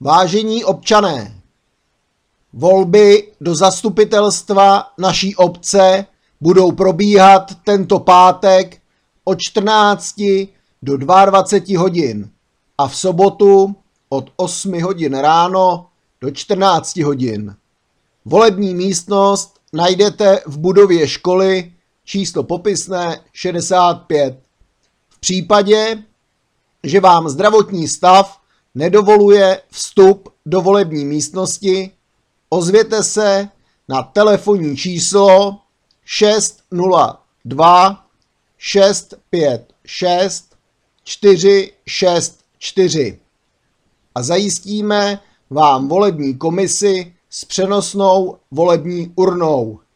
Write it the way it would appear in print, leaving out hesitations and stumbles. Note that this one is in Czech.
Vážení občané, volby do zastupitelstva naší obce budou probíhat tento pátek od 14 do 22 hodin a v sobotu od 8 hodin ráno do 14 hodin. Volební místnost najdete v budově školy číslo popisné 65. V případě, že vám zdravotní stav nedovoluje vstup do volební místnosti, ozvěte se na telefonní číslo 602 656 464 a zajistíme vám volební komisi s přenosnou volební urnou.